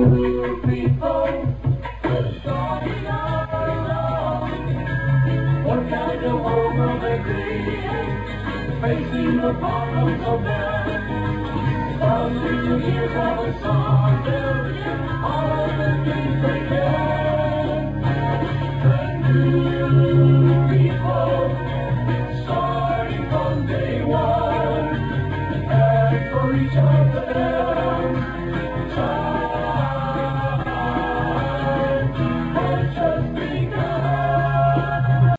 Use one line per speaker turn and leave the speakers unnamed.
people starting out. What kind of world will they create, facing the problems of man? 1,000 years of a song, they'll get all of the things they can. The new people, starting from day one, and for each of them,